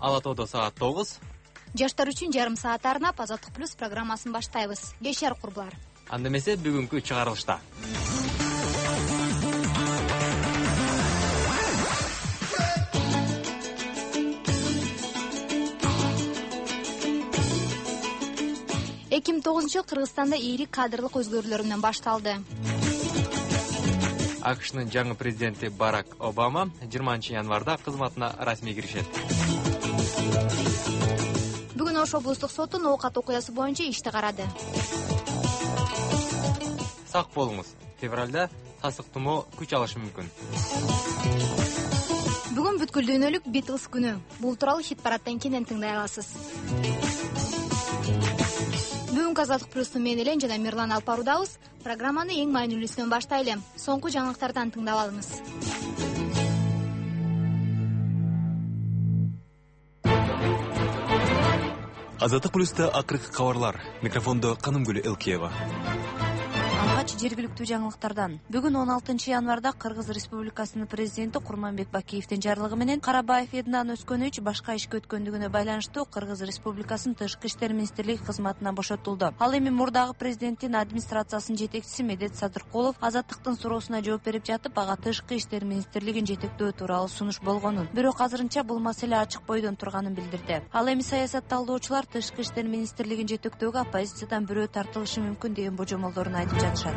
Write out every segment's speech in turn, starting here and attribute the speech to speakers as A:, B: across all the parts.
A: Ала тоодо саат 9.
B: Жаштар үчүн жарым саат арнап Азаттык плюс программасын баштайбыз. Кешер курбулар.
A: Анда эмесе бүгүнкү чыгарылышта.
B: Эки миң тогузунчу жыл Кыргызстанда ийри кадрлык өзгөрүүлөр менен башталды.
A: АКШнын жаңы президенти Барак Обама 20 январда кызматына расмий киришет.
B: Бүгүн Ош облустук соту Ноокат окуясы боюнча ишти карады.
A: Сак болуңуз. Февралда сасык тумоо күч алышы мүмкүн.
B: Бүгүн бүткүл дүйнөлүк Beatles күнү. Бул тууралуу хит парадтан кийин тыңдай аласыз. Бүгүн Азаттык плюстун мен Элен жана Мирлан Алпарудабыз. Программаны эң маанилүүсүнөн баштайлы. Соңку жаңылыктардан тыңдап алыңыз.
C: Азаттык плюста акыркы кабарлар. Микрофондо Канымгүл Элкиева.
D: Жергиликтүү жаңылыктардан. Бүгүн 16 январда Кыргыз Республикасынын президенти Курманбек Бакиевдин жарлыгы менен Карабаев Эднан Өскөнүч башка ишке өткөндүгүнө байланыштуу Кыргыз Республикасынын Тышкы иштер министрлиги кызматынан бошотулду. Ал эми мурдагы президенттин администрациясынын жетекчиси Медет Садыркулов азаттыктын суроосуна жооп берип жатып, ага Тышкы иштер министрлигин жетектөө тууралуу сунуш болгонун, бирок азырынча бул маселе ачык бойдон турганын билдирди. Ал эми саясат талдоочулар Тышкы иштер министрлигин жетектөөгө оппозициядан бирөө тартылышы мүмкүн деген божомолдорун айтып жатышат.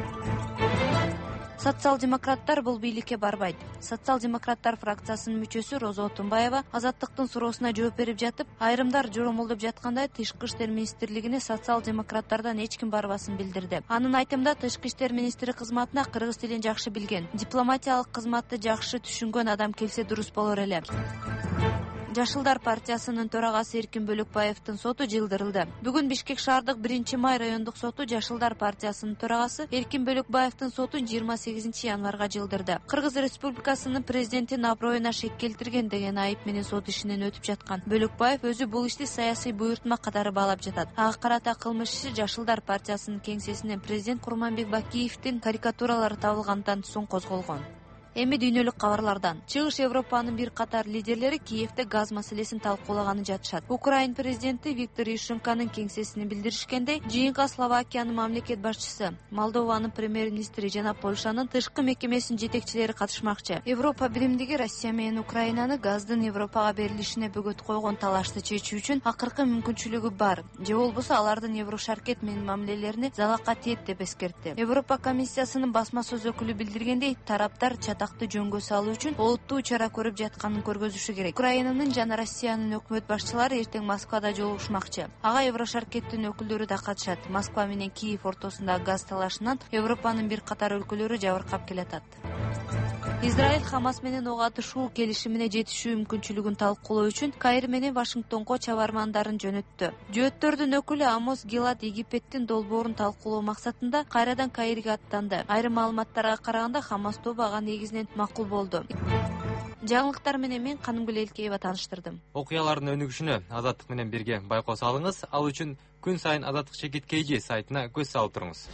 D: Социал-демократтар бул бийликке барбайт. Социал-демократтар фракциясынын мүчөсү Роза Отунбаева азаттыктын суроосуна жооп берип жатып, айрымдар жоромолдоп жаткандай Тышкы иштер министрлигине социал-демократтардан эч ким барбасын билдирди. Анын айтымында Тышкы иштер министри кызматына кыргыз тилин жакшы билген, дипломатиялык кызматты жакшы түшүнгөн адам келсе дурус болор эле. Жашылдар партиясынын төрагасы Эркин Бөлөкбаевдин соту жылдырылды. Бүгүн Бишкек шаардык 1-май райондук соту Жашылдар партиясынын төрагасы Эркин Бөлөкбаевдин сотун 28 январга жылдырды. Кыргыз Республикасынын президентинин аброюна шек келтирген деген айып менен сот ишинен өтүп жаткан. Бөлөкбаев өзү бул ишти саясий буйртма катары баалап жатат. Ага карата кылмыш иши Жашылдар партиясынын кеңсесинен президент Курманбек Бакиевдин карикатуралары табылгандан соң козголгон. Эми дүйнөлүк кабарлардан. Чыгыш Европанын бир катар лидерлери Киевде газ маселесин талкуулаганы жатышат. Украин президенти Виктор Ющенконун кеңсесине билдиришкендей, жыйынга Словакиянын мамлекет башчысы, Молдованын премьер-министри жана Польшанын тышкы мекемесинин жетекчилери катышмакчы. Европа биримдиги Россия менен Украинаны газдын Европага берилишине бөгөт койгон талашты чечүү үчүн акыркы мүмкүнчүлүгү бар. Же болбосо алардын Еврошаркет менен мамилелерине залакка тиет деп эскертти. Европа комиссиясынын басма сөз өкүлү билдиргендей, тараптар жөнгө салуу үчүн олуттуу чара көрүп жатканын көргөзүшү керек. Украинанын жана Россиянын өкмөт башчылары эртең Москвада жолугушмакчы. Ага Еврошаркеттин өкүлдөрү да катышат. Москва менен Киев ортосундагы газ талашынан Европанын бир катар өлкөлөрү жабыркап келатат. Израиль Хамас менен ок атышуу келишимине жетишүү мүмкүнчүлүгүн талкуулоо үчүн Каир менен Вашингтонго чабармандарын жөнөттү. Жөөттөрдүн өкүлү Амос Гилад Египеттин долбоорун талкуулоо максатында кайрадан Каирге аттанды. Айрым маалыматтарга караганда Хамас тобу ага негизинен макул болду. Жаңылыктар менен мен Канымгүл Элкиева тааныштырдым.
A: Окуялардын өнүгүшүнө Азаттык менен бирге байкоо салыңыз. Ал үчүн күн сайын Азаттык Чекит KG сайтына көз салып туруңуз.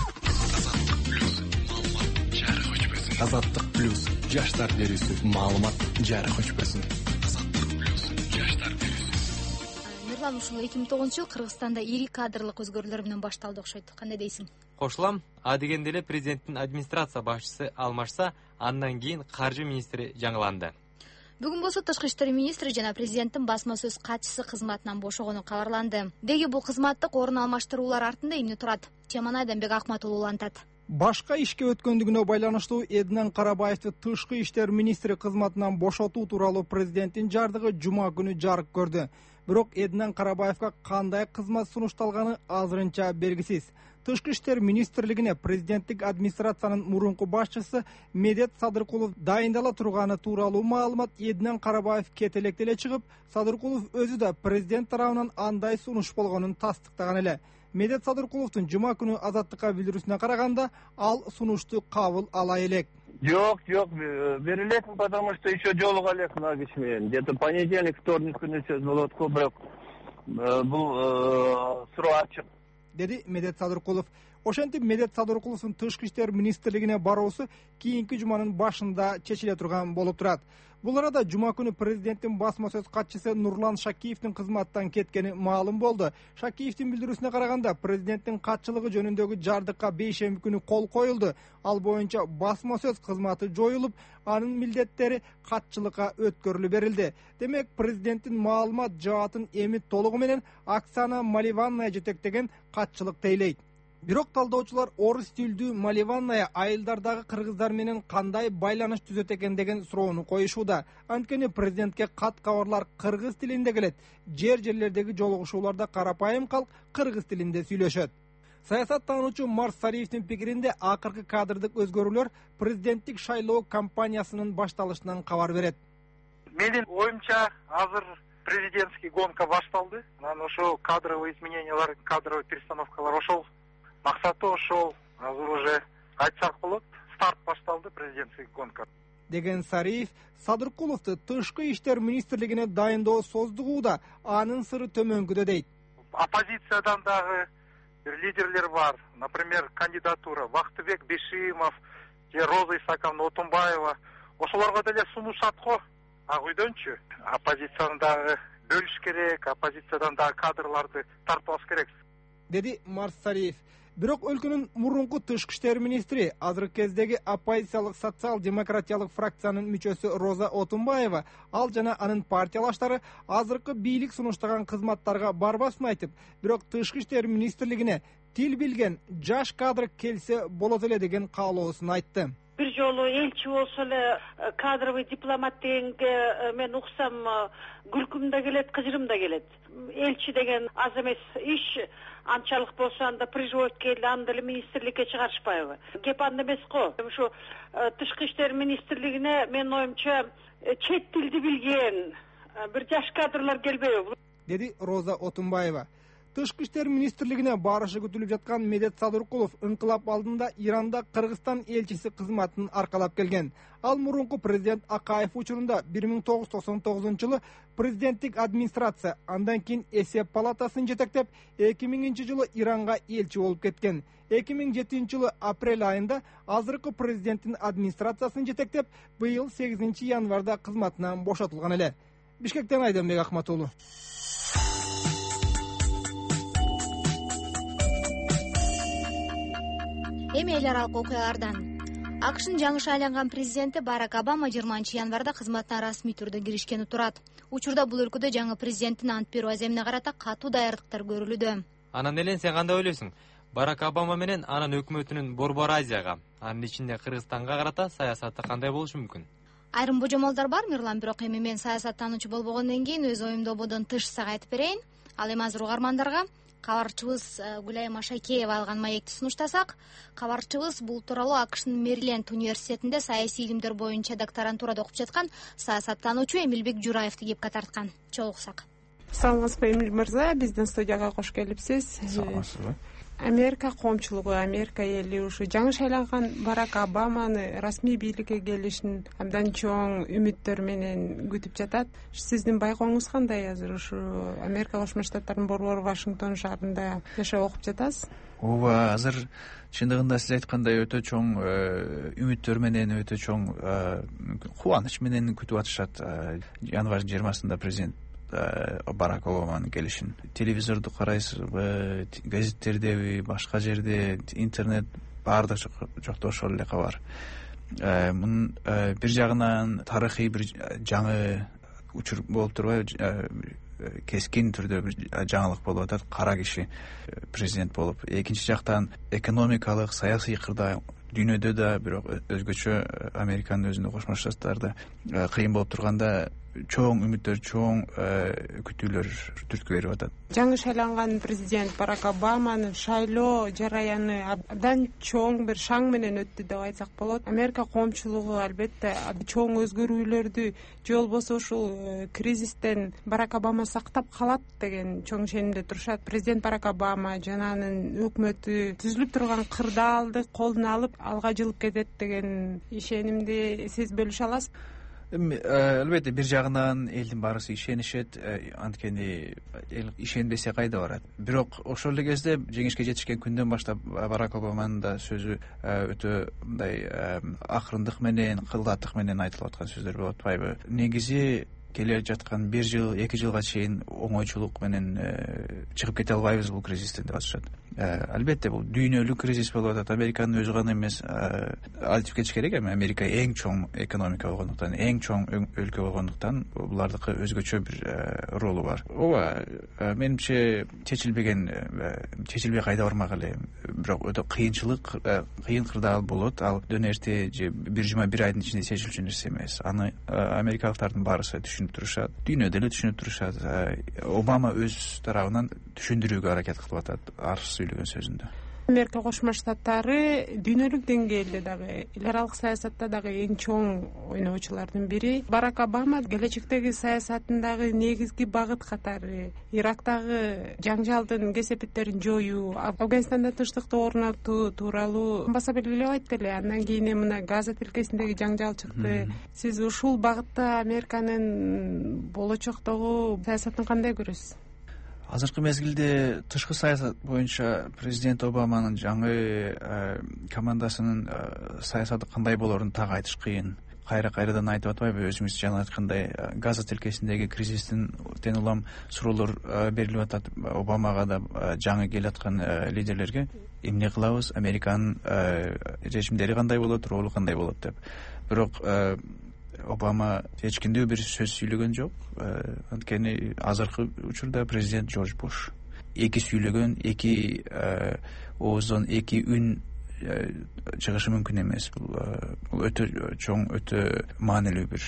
C: Азаттык плюс жаштар берүүсү маалымат жарык өчпөсүн. Азаттык плюс жаштар берүүсү.
B: Мирлан, ушул 2009 жыл Кыргызстанда ири кадрлык өзгөрүүлөр менен башталды окшойт. Кандай дейсиң?
A: Кошулам. Адегенде эле президенттин администрация башчысы алмашса, андан кийин каржы министри жаңыланды.
B: Бүгүн болсо Тышкы иштер министри жана президенттин басма сөз катчысы кызматынан бошогону кабарланды. Деги бул кызматтык орун алмаштыруулар артында эмне турат? Теманы Айданбек Акматулуу улантат.
E: Башка ишке өткөндүгүнө байланыштуу Эднан Карабаевди Тышкы иштер министри кызматынан бошотуу тууралуу президенттин жардыгы жума күнү жарык көрдү. Бирок Эднан Карабаевга кандай кызмат сунушталганы азырынча белгисиз. Тышкы иштер министрлигине президенттик администрациянын мурунку башчысы Медет Садыркулов дайындала турганы тууралуу маалымат Эднан Карабаев кете электе эле чыгып, Садыркулов өзү да президент тарабынан андай сунуш болгонун тастыктаган эле. Медет Садыркуловдун жума күнү Азаттыкка билдирүүсүнө караганда, ал сунушту кабыл ала элек.
F: Жок, берилет, потому что еще жолуга элек мына киши менен. Где-то понедельник, вторник күнү сөз болот го, бирок бул суроо ачык.
E: Деди Медет Садыркулов. Ошентип Медет Садыркуловдун Тышкы иштер министрлигине баруусу кийинки жуманын башында чечиле турган болуп турат. Бул арада жума күнү президенттин басма сөз катчысы Нурлан Шакиевдин кызматтан кеткени маалым болду. Шакиевдин билдирүүсүнө караганда, президенттин катчылыгы жөнүндөгү жардыкка бейшемби күнү кол коюлду. Ал боюнча басма сөз кызматы жоюлуп, анын милдеттери катчылыкка өткөрүлүп берилди. Демек, президенттин маалымат жаатын эми толугу менен Оксана Маливанная жетектеген катчылык тейлейт. Бирок талдоочулар орус тилдүү Маливанная айылдардагы кыргыздар менен кандай байланыш түзөт экен деген суроону коюшууда. Анткени президентке кат кабарлар кыргыз тилинде келет. Жерлердеги жолугушууларда карапайым калк кыргыз тилинде сүйлөшөт. Саясаттануучу Марс Сариевдин пикиринде, акыркы кадрдык өзгөрүүлөр президенттик шайлоо кампаниясынын башталышынан кабар берет.
G: Менин оюмча, азыр президентский гонка башталды. Анан ошо кадровый изменениялар, кадровый перестановкалар ошол. Максаты ошол. Азыр уже айтсак болот, старт башталды президентский гонка.
E: Деген Сариев Садыркуловду Тышкы иштер министрлигине дайындоо создугууда, анын сыры төмөнкүдө дейт.
G: Оппозициядан дагы лидерлер бар. Например, кандидатура Бактыбек Бешимов, Роза Исаковна Отунбаева. Ошолорго деле сунушат го. А үйдөнчү оппозицияны дагы бөлүш керек, оппозициядан дагы кадрларды тартып алыш керек,
E: деди Марс Сариев. Бирок өлкөнүн мурунку тышкы иштер министри, азыркы кездеги оппозициялык социал-демократиялык фракциянын мүчөсү Роза Отунбаева, ал жана анын партиялаштары азыркы бийлик сунуштаган кызматтарга барбасын айтып, бирок тышкы иштер министрлигине тил билген жаш кадр келсе болот эле деген каалоосун айтты.
H: Бир жолу элчи болсо эле кадровый дипломат дегенге мен уксам күлкүм да келет, кыжырым да келет. Элчи деген аз эмес иш, анчалык болсо анда приживотке эле аны деле министрликке чыгарышпайбы. Кеп анда эмес го. Ушу тышкы иштер министрлигине менин оюмча чет тилди билген бир жаш кадрлар келбейби,
E: деди Роза Отунбаева. Тышкы иштер министрлигине барышы күтүлүп жаткан Медет Садыркулов ыңкылап алдында Иранда Кыргызстан элчиси кызматын аркалап келген. Ал мурунку президент Акаев учурунда 1999-жылы президенттик администрация, андан кийин эсеп палатасын жетектеп, 2000-жылы Иранга элчи болуп кеткен. 2007-жылы апрель айында азыркы президенттин администрациясын жетектеп, быйыл 8-январда кызматынан бошотулган эле. Бишкектен Айденбек Акматулу.
B: Эми эл аралык окуялардан. АКШнын жаңы шайланган президенти Барак Обама 20-январда кызматына расмий түрдө киришкени турат. Учурда бул өлкөдө жаңы президенттин ант берүү аземине карата катуу даярдыктар көрүлүүдө.
A: Анан элен сен кандай ойлойсуң? Барак Обама менен анын өкмөтүнүн Борбор Азияга, анын ичинде Кыргызстанга карата саясаты кандай болушу мүмкүн?
B: Айрым божомолдор бар, Мирлан, бирок эми мен саясаттануучу болбогондон кийин өз оюмду ободон тыш сага айтып берейин. Ал эми азыр угармандарга кабарчыбыз Гүлай Машакеева алган маекти сунуштасак, кабарчыбыз бул тууралуу АКШнын Мэриленд университетинде саясий илимдер боюнча докторантурада окуп жаткан саясаттануучу Эмилбек Жураевди кепке тарткан. Чогулсак.
I: Саламатсызбы, Эмил мырза, биздин студияга кош келипсиз.
J: Саламатсызбы.
I: Америка коомчулугу, Америка эли ушу жаңы шайланган Барак Обаманы расмий бийликке келишин абдан чоң үмүттөр менен күтүп жатат. Сиздин байкооңуз кандай азыр ушу Америка Кошмо Штаттарынын борбору Вашингтон шаарында жашап окуп жатасыз?
J: Ооба, азыр чындыгында сиз айткандай өтө чоң үмүттөр менен, өтө чоң кубаныч менен күтүп атышат. Январь 20-сында президент Барак Обаманын келишин. Телевизорду карайсызбы, газеттердеби, башка жерде, интернет баардык жокто ошол эле кабар. Мунун бир жагынан тарыхый бир жаңы учур болуп турбайбы, кескин түрдө бир жаңылык болуп атат, кара киши президент болуп. Экинчи жактан экономикалык, саясий кырда дүйнөдө да, бирок өзгөчө Американын өзүндө Кошмо Штаттарда кыйын болуп турганда чоң үмүттөр, чоң күтүүлөр түрткү берип атат.
I: Жаңы шайланган президент Барак Обаманын шайлоо жараяны абдан чоң бир шаң менен өттү деп айтсак болот. Америка коомчулугу албетте чоң өзгөрүүлөрдү же болбосо ушул кризистен Барак Обама сактап калат деген чоң ишенимде турушат. Президент Барак Обама жана анын өкмөтү түзүлүп турган кырдаалды колуна алып алга жылып кетет деген ишенимди сиз бөлүшө аласызбы?
J: Албетте бир жагынан элдин баарысы ишенишет, анткени эл ишенбесе кайда барат. Бирок ошол эле кезде жеңишке жетишкен күндөн баштап Барак Обаманын да сөзү өтө мындай акырындык менен, кылдаттык менен айтылып аткан сөздөр болуп атпайбы? Негизи келе жаткан 1 жыл, 2 жылга чейин оңойчулук менен чыгып кете албайбыз бул кризистен деп атышат. Албетте бул дүйнөлүк кризис болуп атат. Американын өзү гана эмес, айтып кетиш керек, эми Америка эң чоң экономика болгондуктан, эң чоң өлкө болгондуктан булардыкы өзгөчө бир ролу бар. Ооба, менимче чечилбей кайда бармак эле. Бирок өтө кыйын кырдаал болот. Ал дөөн эрте же бир жума, бир айдын ичинде чечилчү нерсе эмес. Аны америкалыктардын баарысы түшүнүп турушат, дүйнөдө эле түшүнүп турушат. Обама өз тарабынан түшүндүрүүгө аракет кылып атат ар сүйлөгөн сөзүндө.
I: Америка Кошмо Штаттары дүйнөлүк деңгээлде дагы, эл аралык саясатта дагы эң чоң ойноочулардын бири. Барак Обама келечектеги саясатындагы негизги багыт катары Ирактагы жаңжалдын кесепеттерин жоюу, Афганистанда тынчтыкты орнотуу тууралуу баса белгилеп айтты эле. Андан кийин мына Газа тилкесиндеги жаңжал чыкты. Сиз ушул багытта Американын болочоктогу саясатын кандай көрөсүз?
J: Азыркы мезгилде тышкы саясат боюнча президент Обаманын жаңы командасынын саясаты кандай болорун так айтыш кыйын. Кайрадан айтып атпайбы, өзүңүз жана айткандай Газа тилкесиндеги кризистин тең улам суроолор берилип атат Обамага да, жаңы келаткан лидерлерге. Эмне кылабыз, Американын режимдери кандай болот, ролу кандай болот деп. Бирок Обама эч кимде бир сөз сүйлөгөн жок. Анткени азыркы учурда президент Джордж Буш эки сүйлөгөн, эки ооздон эки үн чыгышы мүмкүн эмес. Бул өтө чоң, өтө маанилүү бир.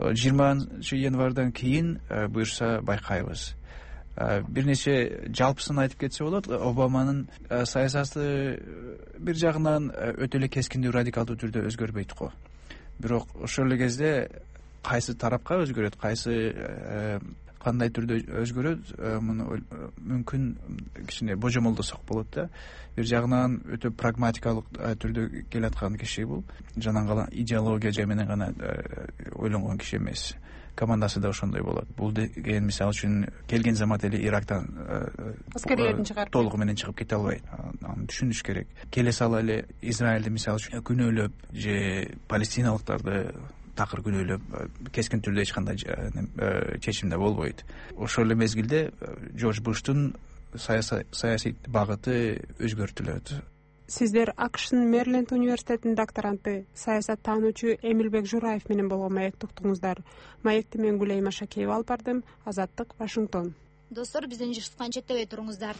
J: 20-январдан кийин буюрса байкайбыз. Бир нече жалпысын айтып кетсе болот. Обаманын саясаты бир жагынан өтө эле кескиндүү, радикалдуу түрдө өзгөрбөйт го. Бирок ошол эле кезде кайсы тарапка өзгөрөт, кайсы кандай түрдө өзгөрөт, муну мүмкүн кичине божомолдосок болот да. Бир жагынан өтө прагматикалык түрдө келаткан киши бул. Жанагы гана идеология менен гана ойлонгон киши эмес. Командасы да ошондой болот. Бул деген мисалы үчүн келген замат эле Ирактан
I: аскерлерин чыгарып
J: толугу менен чыгып кете албайт. Аны түшүнүш керек. Келе сала эле Израилди мисалы үчүн күнөөлөп же палестиналыктарды такыр күнөөлөп кескин түрдө эч кандай чечимде болбойт. Ошол эле мезгилде Джордж Буштун саясий багыты өзгөртүлөт.
I: Сиздер АКШнын Мэриленд университетинин докторанты, саясаттануучу Эмилбек Жураев менен болгон маекти уктуңуздар. Маекти мен Гүлайма Шакеева алып бардым. Азаттык, Вашингтон.
B: Достор, бизден жыштан четтебей туруңуздар.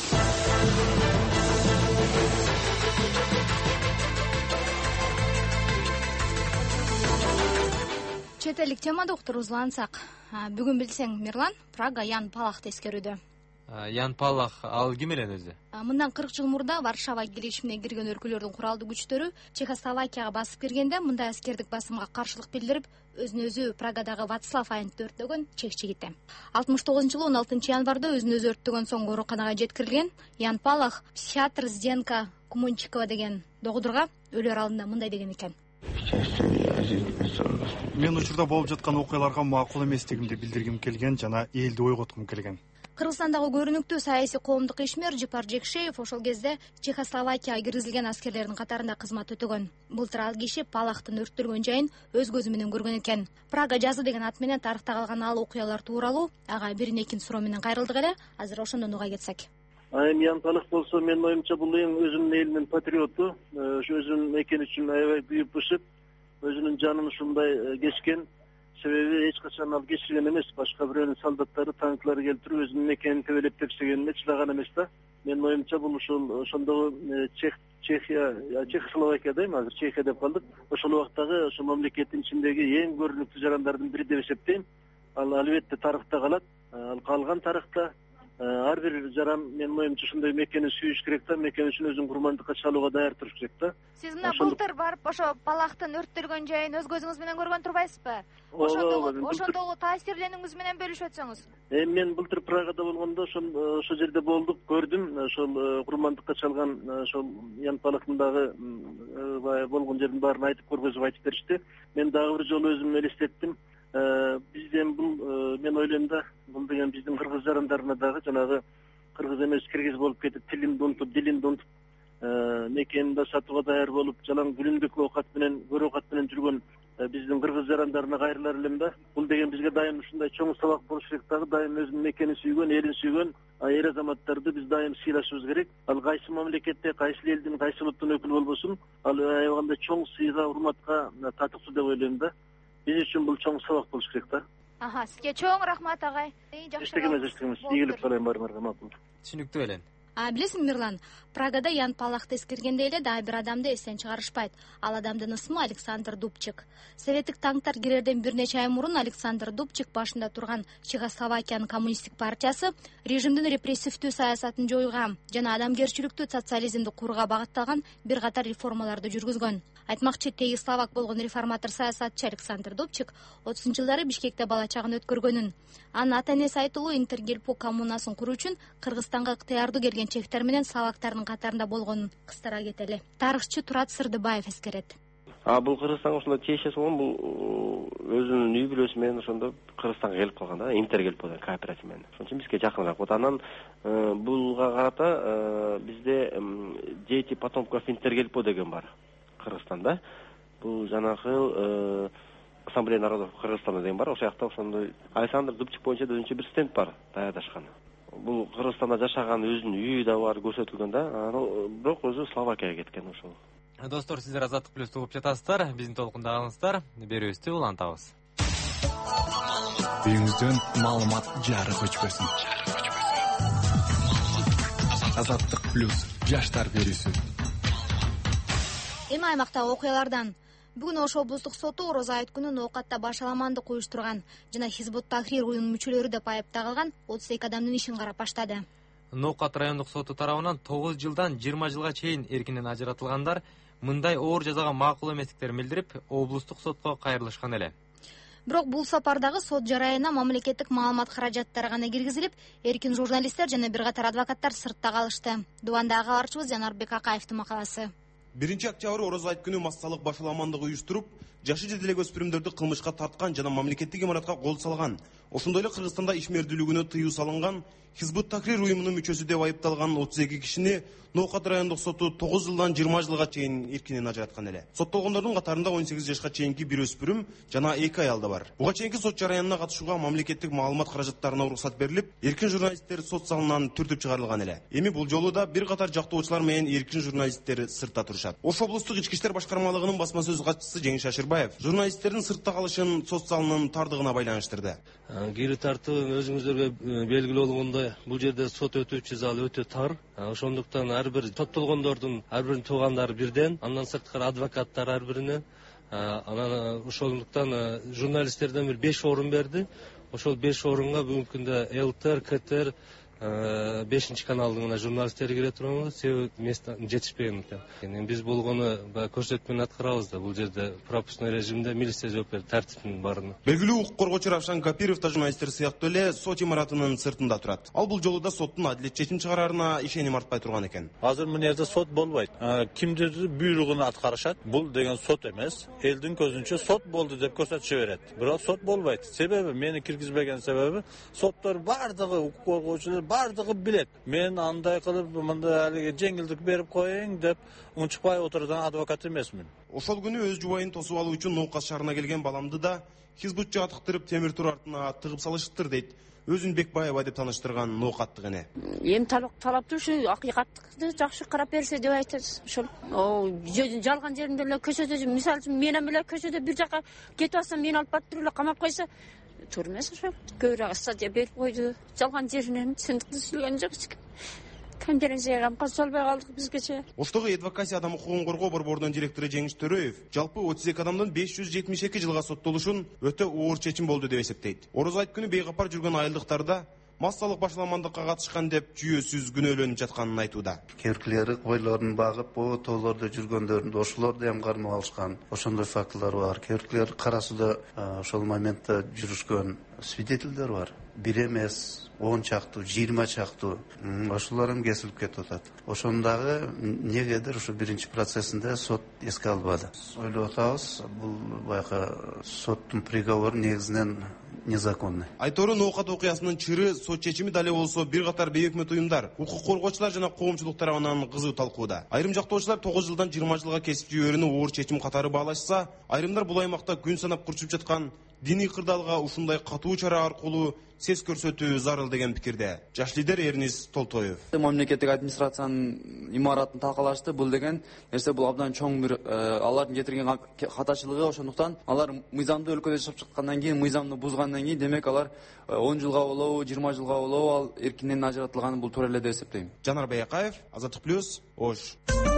B: Чет элдик темада уктурубузду улантсак, бүгүн билсең, Мирлан, Прага Ян Палахты эскерүүдө.
A: Ян Палах ал ким эле өзү?
B: Мындан 40 жыл мурда Варшава келишимине кирген өлкөлөрдүн куралдуу күчтөрү Чехословакияга басып киргенде мындай аскердик басымга каршылык билдирип, өзүн өзү Прагадагы Вацлав айнтты өрттөгөн чек жигит. 69-жылы 16 январда өзүн өзү өрттөгөн соң ооруканага жеткирилген Ян Палах психиатр Зденка Кумунчикова деген догдурга өлөр алдында мындай деген экен.
K: Мен учурда болуп жаткан окуяларга макул эместигимди билдиргим келген жана элди ойготкум келген.
B: Кыргызстандагы көрүнүктүү саясий коомдук ишмер Жипар Жекшеев ошол кезде Чехословакияга киргизилген аскерлердин катарында кызмат өтөгөн. Былтыр ал киши Палахтын өрттөлгөн жайын өз көзү менен көргөн экен. Прага жазы деген ат менен тарыхта калган ал окуялар тууралуу ага бирин-экин суроо менен кайрылдык эле. Азыр ошондон уга кетсек.
L: Эми Ян Палах болсо, менин оюмча бул эң өзүнүн элинин патриоту, өзүнүн мекени үчүн аябай күйүп бышып, өзүнүн жанын ушундай кечкен. Себеби эч качан ал кечирген эмес, башка бирөөнүн солдаттары, танклары келип туруп өзүнүн мекенин төбөлөп тепсегенине чыдаган эмес да. Менин оюмча бул ошондогу Чехословакияда эми азыр Чехия деп калдык. Ошол убактагы ошол мамлекеттин ичиндеги эң көрүнүктүү жарандардын бири деп эсептейм. Ал албетте тарыхта калат. Ал калган тарыхта ар бир жаран менин оюмча ушундай мекени сүйүш керек да, мекени үчүн өзүн курмандыкка чалууга даяр туруш керек да.
B: Сиз мына былтыр барып ошо балактын өрттөлгөн жайын өз көзүңүз менен көргөн турбайсызбы? Ошондогу таасирлениңиз менен бөлүшүп өтсөңүз.
L: Мен былтыр Прагада болгондо ошол жерде болдук, көрдүм. Ошол курмандыкка чалган ошол Ян Палактын дагы баягы болгон жердин баарын айтып көргөзүп айтып беришти. Мен дагы бир жолу өзүм элестеттим. Бизден бул, мен ойлойм да, бул деген биздин кыргыз жарандарына дагы жанагы кыргыз эмес киргиз болуп кетип, тилинди унутуп, дилинди унутуп, мекенин да сатууга даяр болуп, жалаң күнүмдүк оокат менен, көр оокат менен жүргөн биздин кыргыз жарандарына кайрылар элем да. Бул деген бизге дайым ушундай чоң сабак болуш керек дагы. Дайым өзүнүн мекенин сүйгөн, элин сүйгөн эр азаматтарды биз дайым сыйлашыбыз керек. Ал кайсы мамлекетте, кайсы элдин, кайсы улуттун өкүлү болбосун, ал аябагандай чоң сыйга, урматка татыктуу деп ойлойм да. Биз үчүн бул чоң сабак болуш керек да.
B: Сизге чоң рахмат агай.
L: Эчтеке. Ийгилик каалайм баарыңарга, макул.
A: Түшүнүктүү элен.
B: Билесиңби, Мирлан, Прагада Ян Палакты эскергенде эле дагы бир адамды эстен чыгарышпайт. Ал адамдын ысмы Александр Дубчик. Советтик танктар кирерден бир нече ай мурун Александр Дубчик башында турган Чехословакиянын коммунисттик партиясы режимдин репрессивдүү саясатын жоюуга жана адамгерчиликтүү социализмди курууга багытталган бир катар реформаларды жүргүзгөн. Айтмакчы, теги словак болгон реформатор саясатчы Александр Дубчик 30-жылдары Бишкекте бала чагын өткөргөнүн. Анын ата-энеси айтылуу Интергелпу коммунасын куруу үчүн Кыргызстанга ыктыярдуу келген чехтер менен словактардын катарында болгонун кыстыра кетели. Тарыхчы Турат Сырдыбаев эскерет.
M: Бул Кыргызстанга ошондой тиешеси болгон, бул өзүнүн үй бүлөсү менен ошондо Кыргызстанга келип калган да, Интергелпу деген кооператив менен. Ошон үчүн бизге жакыныраак болот. Анан булга карата бизде дети потомков Интергелпу деген бар Кыргызстанда. Бул жанагы Ассамблея народов Кыргызстана деген бар. Ошол жакта ошондой Александр Дубчик боюнча өзүнчө бир стенд бар, даярдашкан. Бул Кыргызстанда жашаган өзүнүн үйү да бар, көрсөтүлгөн да. Бирок өзү Словакияга кеткен ошол.
A: Достор, сиздер Азаттык плюс угуп жатасыздар. Биздин толкундагыңыздар. Берүүбүздү улантабыз.
C: Үйүңүздөн маалымат жарык өчпөсүн. Азаттык плюс жаштар берүүсү.
B: Эми аймактагы окуялардан. Бүгүн Ош облустук соту Орозо айт күнү оокатта башаламандык уюштурган жана Хизбут Тахрир уюмунун мүчөлөрү деп айыпталган 32 адамдын ишин карап баштады.
A: Ноокат райондук соту тарабынан 9 жылдан 20 жылга чейин эркинен ажыратылгандар мындай оор жазага макул эместиктерин билдирип, облустук сотко кайрылышкан эле.
B: Бирок бул сапардагы сот жарайына мамлекеттик маалымат каражаттары гана киргизилип, эркин журналисттер жана бир катар адвокаттар сыртта калышты. Дубандагы кабарчыбыз Жанарбек Акаевдин макаласы.
N: 1-октябрь Орозо айт күнү массалык башаламандык уюштуруп, жашы жетелек өспүрүмдөрдү кылмышка тарткан жана мамлекеттик имаратка кол салган. Ошондой эле Кыргызстанда ишмердүүлүгүнө тыюу салынган Хизбут Тахрир уюмунун мүчөсү деп айыпталган 32 кишини Ноокат райондук соту 9 жылдан 20 жылга чейин эркинен ажыраткан эле. Соттолгондордун катарында 18 жашка чейинки бир өспүрүм жана 2 аял да бар. Буга чейинки сот жараянына катышууга мамлекеттик маалымат каражаттарына уруксат берилип, эркин журналисттер сот залынан түртүп чыгарылган эле. Эми бул жолу да бир катар жактоочулар менен эркин журналисттер сыртта турушат. Ош облустук ички иштер башкармалыгынын басма сөз катчысы Жеңиш Ашырбаев журналисттердин сыртта калышын сот залынын тардыгына байланыштырды.
O: Кири тартыбы өзүңүздөргө белгилүү болгондой, бул жерде сот өтүүчү залы өтө тар. Ошондуктан ар бир соттолгондордун ар биринин туугандары бирден, андан сырткары адвокаттар ар биринен. Анан ошондуктан журналисттерден бир 5 орун берди. Ошол 5 орунга бүгүнкү күндө ЛТР, КТР, 5 каналдын журналисттери кире турган, себеби место жетишпегендиктен. Биз болгону көрсөтмөнү аткарабыз да, бул жерде пропускной режимде милиция жооп берди, тартиптин баарына.
N: Белгилүү укук коргоочу Равшан Капиров да журналисттер сыяктуу эле сот имаратынын сыртында турат. Ал бул жолу да соттун адилет чечим чыгарарына ишеним артпай турган экен.
P: Азыр мына жерде сот болбойт. Кимдирдин буйругуна аткарышат. Бул деген сот эмес. Элдин көзүнчө сот болду деп көрсөтүшө берет. Бирок сот болбойт. Себеби мени киргизбеген себеби соттор бардыгы укук коргоочулар бардыгы билет. Мен андай кылып, мындай алиге жеңилдик берип коеюн деп унчукпай отурган адвокат эмесмин.
N: Ошол күнү өз жубайын тосуп алуу үчүн Ноокат шаарына келген баламды да Хизбутчу атыктырып темир тур артына тыгып салышыптыр дейт. Өзүн Бекбаева деп таныштырган Ноокаттык эне.
Q: Эми талаптуу ушу акыйкаттыкты жакшы карап берсе деп айтабыз. Ошол жалган жеринде эле көчөдө, мисалы үчүн менен эле көчөдө бир жака кетип алсам, мени алып барып туруп эле камап койсо, туура эмес ошол. Көбүрөөк статья берип койду. Жалган жеринен сындыкты сүйлөгөн жок эч ким. Конференцияга катыша албай калдык бизгече.
N: Оштогу Адвокация адам укугун коргоо борборунун директору Жеңиш Төрөев жалпы 32 адамдын 572 жылга соттолушун өтө оор чечим болду деп эсептейт. Орозо айт күнү бейкапар жүргөн айылдыктарда массалык башаламандыкка катышкан деп жүйөсүз күнөөлөнүп жатканын айтууда.
R: Керкилери койлорун багып, тоолордо жүргөндөрүндө ошолорду эм кармап алышкан. Ошондой фактылар бар. Керкилер кара сууда ошол моментте жүрүшкөн свидетелдер бар. Бир эмес, 10 чактуу, 20 чактуу ошолор эми кесилип кетип атат. Ошондагы негедир ушу биринчи процессинде сот эске албады. Ойлоп атабыз, бул баягы соттун приговору негизинен незаконный.
N: Айтору ноокат окуясынын чыры сот чечими дале болсо бир катар бейөкмөт уюмдар, укук коргоочулар жана коомчулук тарабынан кызуу талкууда. Айрым жактоочулар 9 жылдан 20 жылга кесип жиберүүнү оор чечим катары баалашса, айрымдар бул аймакта күн санап курчуп жаткан диний кырдаалга ушундай катуу чара аркылуу сес көрсөтүү зарыл деген пикирде. Жаш лидер Эрнис Толтоев.
S: Мамлекеттик администрациянын имаратын талкалашты. Бул деген нерсе бул абдан чоң бир алардын жетирген катачылыгы, ошондуктан алар мыйзамды өлкөдө жашап чыккандан кийин, мыйзамды бузгандан кийин, демек алар 10 жылга болобу, 20 жылга болобу ал эркинен ажыратылганы бул туура эле деп эсептейм.
N: Жанар Баякаев, Азаттык плюс, Ош.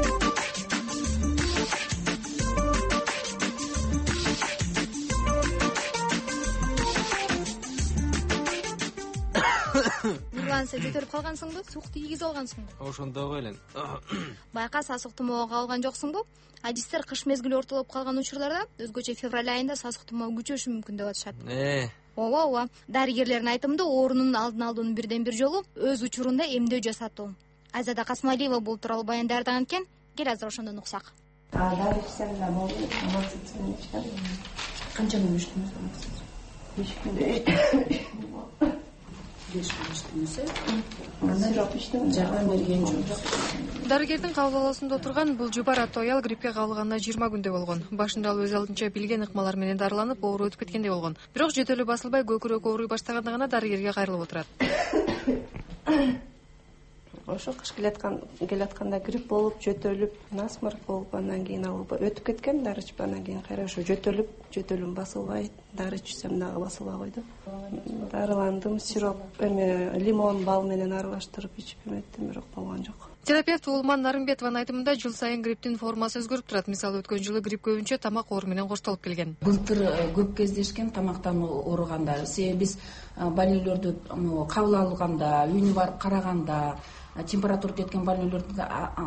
B: Нурлан, сен көтөрүп калгансыңбы? Сук тийгиз алгансыңбы?
A: Ошондой эле.
B: Байка сасык тумоого алган жоксуңбу? Адистер кыш мезгили ортолоп калган учурларда өзгөчө февраль айында сасык тумоо күчөшү мүмкүн деп атышат. Ооба. Дарыгерлердин айтымында оорунун алдын алуунун бирден бир жолу өз учурунда эмдөө жасатуу. Айзада Касмалиева бул тууралуу баяндаган экен. Кел азыр ошондон уксак.
T: Дары ичсем да болду. Канча күн иштедиңиз? 5 күндө.
U: Дарыгердин кабыл алуусунда отурган бул жубар аттуу аял гриппке кабылганына 20 күндө болгон. Башында ал өз алдынча билген ыкмалар менен дарыланып, оору өтүп кеткендей болгон. Бирок жөтөлү басылбай көкүрөк ооруй баштаганда гана дарыгерге кайрылып отурат.
T: Ошо кыш келатканда грипп болуп, жөтөлүп, насморк болуп, андан кийин ал өтүп кеткен, дары ичип, андан кийин кайра ошо жөтөлүм басылбай, дары ичсем дагы басылбай койду. Дарыландым, сироп, лимон, бал менен аралаштырып ичип эметтим, бирок болгон жок.
U: Терапевт Улман Нарымбетованын айтымында жыл сайын грипптин формасы өзгөрүп турат. Мисалы өткөн жылы грипп көбүнчө тамак оору менен коштолуп келген.
V: Былтыр көп кездешкен тамактан ооругандар. Себеби биз больнойлорду кабыл алганда, үйүнө барып караганда, температура жеткен больнойлордун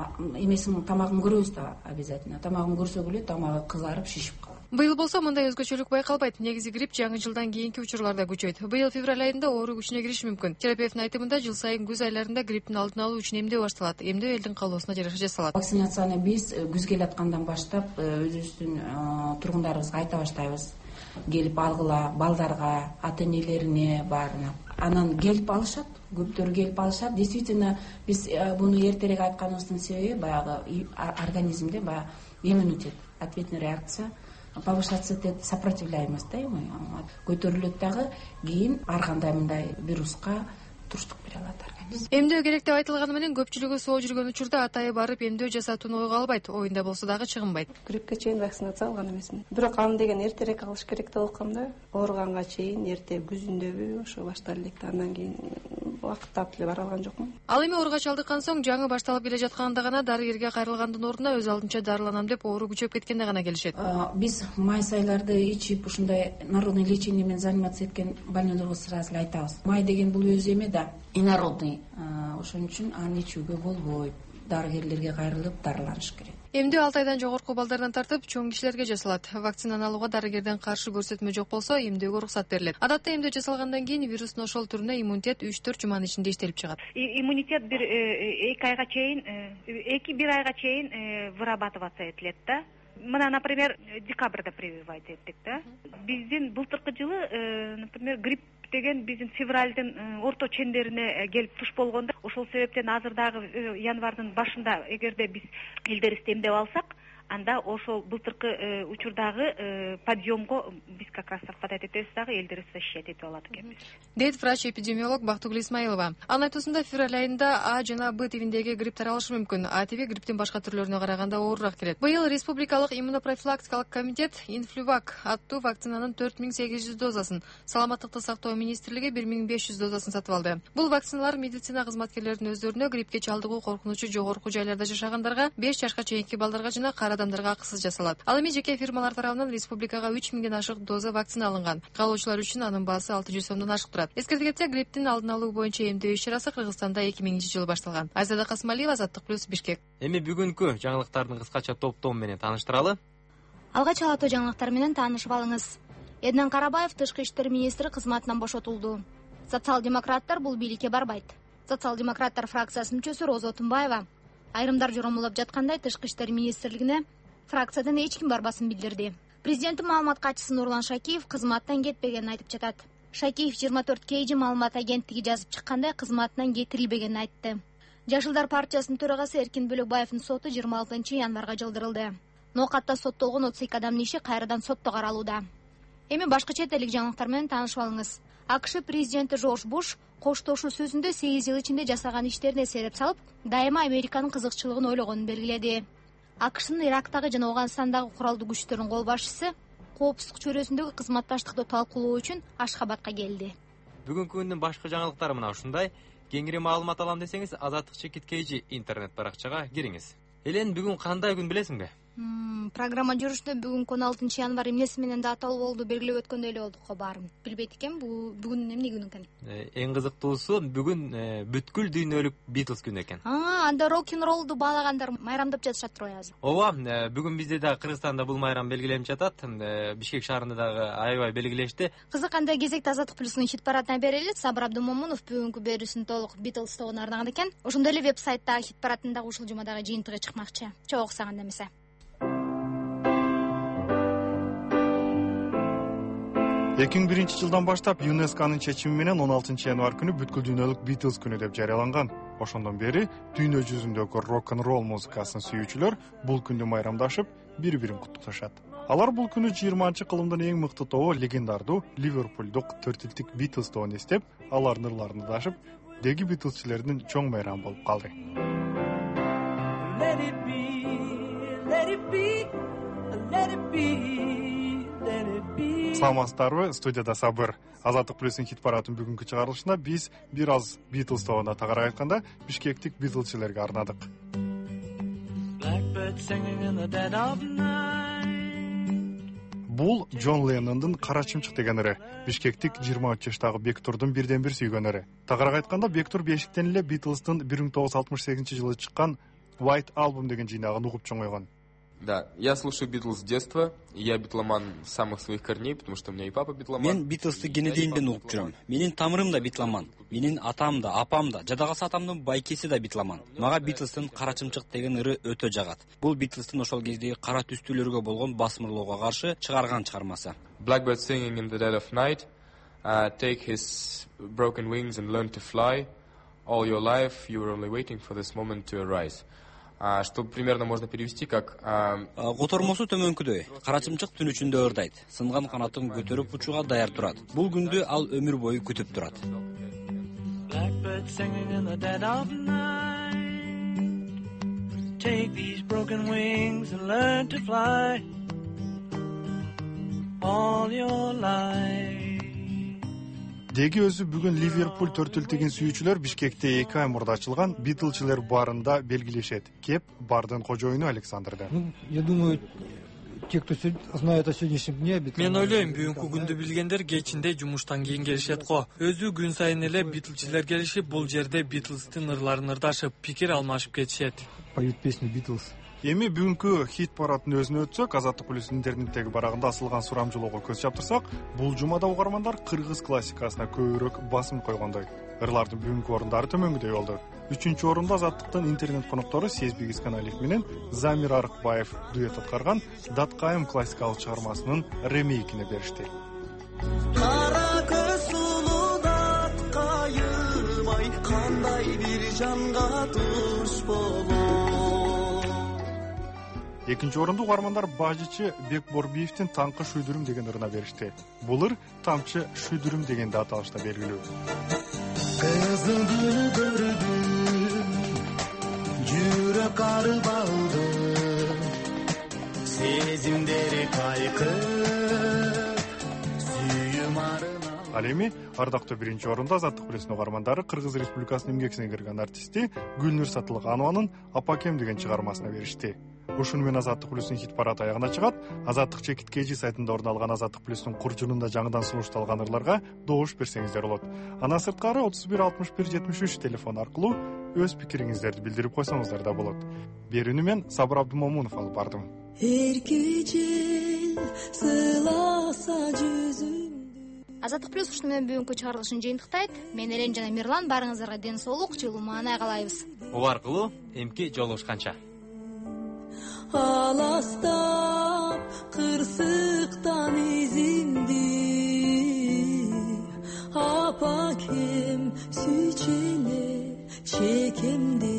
V: эмесин тамагын көрөбүз да обязательно. Тамагын көрсө эле тамагы кызарып, шишип калат.
U: Быйыл болсо мындай өзгөчөлүк байкалбайт. Негизи грипп жаңы жылдан кийинки учурларда күчөйт. Быйыл февраль айында оору күчүнө кириши мүмкүн. Терапевттин айтымында жыл сайын күз айларында грипптин алдын алуу үчүн эмдөө башталат. Эмдөө элдин каалоосуна жараша жасалат.
V: Вакцинацияны биз күз келаткандан баштап өзүбүздүн тургундарыбызга айта баштайбыз. Келип алгыла, балдарга, ата-энелерине баарына. Анан келип алышат, көптөрү келип алышат. Действительно, биз буну эртерээк айтканыбыздын себеби баягы организмде баягы иммунитет, ответная реакция повышаться, сопротивляемость да, көтөрүлөт дагы, кийин ар кандай мындай вируска туруштук бере алат организм.
U: Эмдөө керек деп айтылганы менен көпчүлүгү соо жүргөн учурда атайы барып эмдөө жасатууну ойго албайт, оюнда болсо дагы чыгынбайт.
T: Гриппке чейин вакцинация алган эмесмин. Бирок аны деген эртерээк алыш керек деп окуйм да. Ооруганга чейин эрте күзүндөбү ошо баштар элек да, андан кийин убакыттап эле бара алган жокмун.
U: Ал эми ооруга чалдыккан соң жаңы башталып келе жатканда гана дарыгерге кайрылгандын ордуна өз алдынча дарыланам деп оору күчөп кеткенде гана келишет.
V: Биз майс айларды ичип ушундай народный лечение менен заниматься эткен больнойлорго сразу эле айтабыз. Май деген бул өзү эме да, инородный. Ошон үчүн аны ичүүгө болбойт. Дарыгерлерге кайрылып дарыланыш керек.
U: Эмдөө 6 айдан жогорку балдардан тартып чоң кишилерге жасалат. Вакцинаны алууга дарыгерден каршы көрсөтмө жок болсо, эмдөөгө уруксат берилет. Адатта эмдөө жасалгандан кийин вирустун ошол түрүнө иммунитет 3-4 жуманын ичинде иштелип чыгат.
W: Иммунитет бир 2 айга чейин, 2-1 айга чейин вырабатываться этилет да. Мына, например, декабрда прививать эттик да. Биздин былтыркы жылы, например, грипп деген биздин февралдын орто чендерине келип туш болгондо, ошол себептен азыр дагы январдын башында эгерде биз элдерибизди эмдеп алсак, анда ошол былтыркы учурдагы подъемго биз как раз совпадать этебиз дагы, элдерибиз защищать этип алат экенбиз.
U: Дейт врач-эпидемиолог Бактыгүл Исмаилова. Анын айтуусунда февраль айында А жана Б тибиндеги грипп таралышы мүмкүн. А тиби грипптин башка түрлөрүнө караганда оорураак келет. Быйыл Республикалык иммунопрофилактикалык комитет Инфлювак аттуу вакцинанын 4800 дозасын, Саламаттыкты сактоо министрлиги 1500 дозасын сатып алды. Бул вакциналар медицина кызматкерлеринин өздөрүнө гриппке чалдыгуу коркунучу жогорку жайларда жашагандарга, 5 жашка чейинки балдарга жана кара адамдарга акысыз жасалат. Ал эми жеке фирмалар тарабынан республикага 3000ден ашык доза вакцина алынган. Каалоочулар үчүн анын баасы 600 сомдон ашык турат. Эскерте кетсек, грипптин алдын алуу боюнча эмдөө иш-чарасы Кыргызстанда 2000-жылы башталган. Айзада Касмалиева, Азаттык плюс, Бишкек.
A: Эми бүгүнкү жаңылыктардын кыскача топтому менен тааныштыралы.
B: Алгач алатуу жаңылыктар менен таанышып алыңыз. Эднен Карабаев тышкы иштер министри кызматынан бошотулду. Социал-демократтар бул бийликке барбайт. Социал-демократтар фракциясынын мүчөсү Роза Отунбаева айрымдар жоромолоп жаткандай тышкы иштер министрлигине фракциядан эч ким барбасын билдирди. Президенттин маалымат катчысы Нурлан Шакиев кызматтан кетпегенин айтып жатат. Шакиев 24 маалымат агенттиги жазып чыккандай кызматынан кетирилбегенин айтты. Жашылдар партиясынын төрагасы Эркин Бөлөкбаевдин соту 26-январга жылдырылды. Ноокатта соттолгон 32 адамдын иши кайрадан сотто каралууда. Эми башка чет элдик жаңылыктар менен таанышып алыңыз. АКШ президенти Жорж Буш коштошуу сөзүндө 8 жыл ичинде жасаган иштерине эсерип салып, дайыма Американын кызыкчылыгын ойлогонун белгиледи. АКШнын Ирактагы жана Афганистандагы куралдуу күчтөрдүн кол башчысы коопсуздук чөйрөсүндөгү кызматташтыкты талкуулоо үчүн Ашхабадка келди.
A: Бүгүнкү күндүн башка жаңылыктары мына ушундай. Кеңири маалымат алам десеңиз, Азаттык чекит KG интернет баракчага кириңиз. Элен, бүгүн кандай күн билесиңби?
B: Программа жүрүшүндө бүгүнкү 16 январь эмнеси менен да аталуу болду, белгилеп өткөндөй эле болдук го баарын. Билбейт экенмин, бүгүн эмне күн экен?
A: Эң кызыктуусу бүгүн бүткүл дүйнөлүк Beatles күнү экен.
B: Анда рок-н-ролду баалагандар майрамдап жатышат турбайбы азыр?
A: Ооба, бүгүн бизде да Кыргызстанда бул майрам белгиленип жатат. Бишкек шаарында дагы аябай белгилешти.
B: Кызык, анда кезекти Азаттык плюстун хит парадына берели. Сабыр Абдымомунов бүгүнкү берүүсүн толук Beatles тобуна арнаган экен. Ошондой эле веб-сайттагы хит парадында ушул жумадагы жыйынтыгы чыкмакчы. Чоң оксаган эмесе.
K: 2001 жылдан баштап ЮНЕСКОнун чечими менен 16 январь күнү бүткүл дүйнөлүк Beatles күнү деп жарыяланган. Ошондон бери дүйнө жүзүндөгү рок-н-ролл музыкасын сүйүүчүлөр бул күндү майрамдашып, бири-бирин куттукташат. Алар бул күнү 20-кылымдын эң мыкты тобу легендардуу Ливерпулдук 4 жылдык Beatles тобун эстеп, алардын ырларын дашып, деги Beatlesчилердин чоң майрамы болуп калды. Let it be, let it be, let it be. Саламатсыздарбы, студияда Сабыр. Азаттык плюстун хит парадынын бүгүнкү чыгарылышында биз бир аз Beatles тобуна тагыраак айтканда бишкектик Beatlesчилерге арнадык. Бул Джон Леннондун Кара чымчык деген ыры. Бишкектик 23 жаштагы Бектурдун бирден бир сүйгөн ыры. Тагыраак айтканда Бектур бешиктен эле Beatles'тын 1968-жылы чыккан White Album деген жыйнагын угуп чоңойгон.
D: Да, я слушаю Битлз с детства, я битломан с самых своих корней, потому что у меня и папа битломан.
F: Мен Битлсты кенедейинден угуп жүрөм. Менин тамырым да битломан. Менин атам да, апам да, жадагасы атамдын байкеси да битломан. Мага Битлстын Кара чымчык деген ыры өтө жагат. Бул Битлстын ошол кездеги кара түстүүлөргө болгон басмырлоого каршы чыгарган чыгармасы.
D: Blackbird singing in the dead of night, take his broken wings and learn to fly. All your life you were only waiting for this moment to arise. Что примерно можно перевести как
F: Котормосу төмөнкүдөй. Кара чымчык түн ичинде ырдайт. Сынган канатын көтөрүп учууга даяр турат. Бул күндү ал өмүр бою күтүп турат. Blackbird singing in the dead of night. Take these broken wings and learn to fly. All your life.
K: Деги өзү бүгүн Ливерпуль төртүлтеген сүйүүчүлөр Бишкекте 2 ай мурда ачылган Beatlesчилер барында белгилешет. Кеп бардын кожоюну Александрда.
G: Я думаю, те, кто знает о сегодняшнем дне,
X: мен ойлойм, бүгүнкү күндү билгендер кечинде жумуштан кийин келишет го. Өзү күн сайын эле Beatlesчилер келишип, бул жерде Beatles'тын ырларын ырдашып, пикир алмашып кетишет.
G: Поют песню Beatles.
K: Эми бүгүнкү хит парадын өзүнө өтсөк, Азаттык плюс интернеттеги барагында асылган сурамжылоого көз чаптырсак, бул жумада угармандар кыргыз классикасына көбүрөөк басым койгондой. Ырлардын бүгүнкү орундары төмөнгүдөй болду. 3-орунда Азаттыктын интернет коноктору Сезбек Исканалиев менен Замир Арыкбаев дуэт аткарган Даткайым классикалык чыгармасынын ремейкине беришти. Кара көз сулуу Даткайым, ай кандай бир жанга туш болот. Экинчи орунду угармандар бажычы Бекборбиевдин Таңкы шүйдүрүм деген ырына беришти. Бул ыр Тамчы шүйдүрүм дегенде аталышта белгилүү. Кызыл гүл көрдүм, жүрөк арып алды, сезимдери кайкып, сүйүм арына. Ал эми ардактуу биринчи орунда Азаттык плюстун угармандары Кыргыз Республикасынын эмгек сиңирген артисти Гүлнур Сатылганованын Апакем деген чыгармасына беришти. Ушуну менен Азаттык плюстун хит парады аягына чыгат. Азаттык чекит KG сайтында орун алган Азаттык плюстун курчунунда жаңыдан сунушталган ырларга добуш берсеңиздер болот. Андан сырткары 31 61 73 телефон аркылуу өз пикириңиздерди билдирип койсоңуздар да болот. Берүүнү мен Сабыр Абдумомунов алып бардым.
B: Азаттык плюс ушуну менен бүгүнкү чыгарылышын жыйынтыктайт. Мен Элен жана Мирлан баарыңыздарга ден соолук, жылуу маанай каалайбыз.
A: Ого аркылуу эмки жолугушканча.
E: Аластап кырсыктан изимди, Апакем сүйчеле чекемди.